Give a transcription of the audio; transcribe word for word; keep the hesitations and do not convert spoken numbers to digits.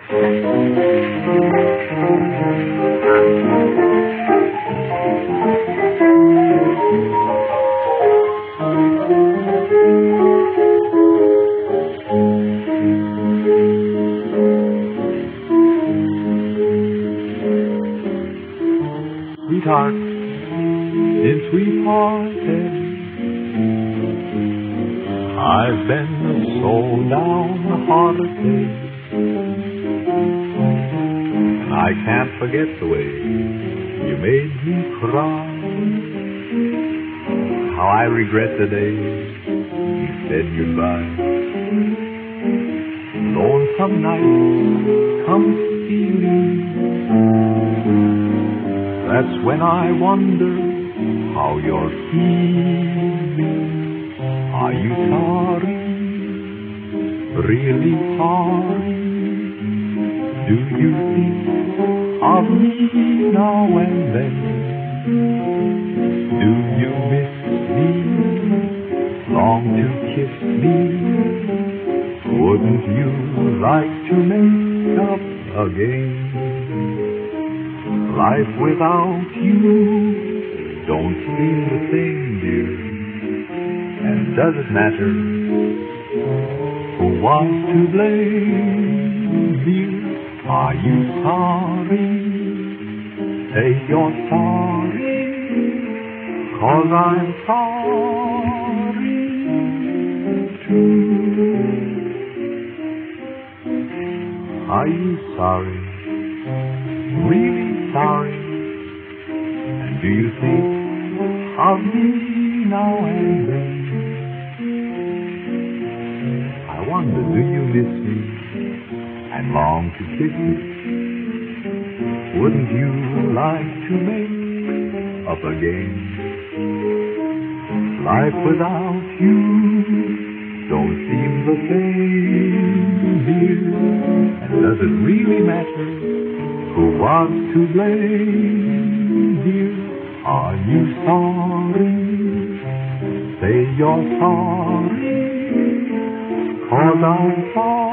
Sweetheart, since we parted, I've been so downhearted, and I can't forget the way you made me cry. How I regret the day you said goodbye. Lonesome night come stealing, that's when I wonder how you're feeling. Are you sorry, really sorry? Do you think of me now and then? Do you miss me, long to kiss me? Wouldn't you like to make up again? Life without you don't seem the same, dear. And does it matter who was to blame, dear? Are you sorry? Say you're sorry, 'cause I'm sorry too. Are you sorry? Really sorry? And do you think of me now and then? I wonder, do you miss me and long to kiss me? Wouldn't you like to make up again? Life without you don't seem the same, dear. And does it really matter who was to blame, dear? Are you sorry? Say you're sorry, 'cause I'm sorry.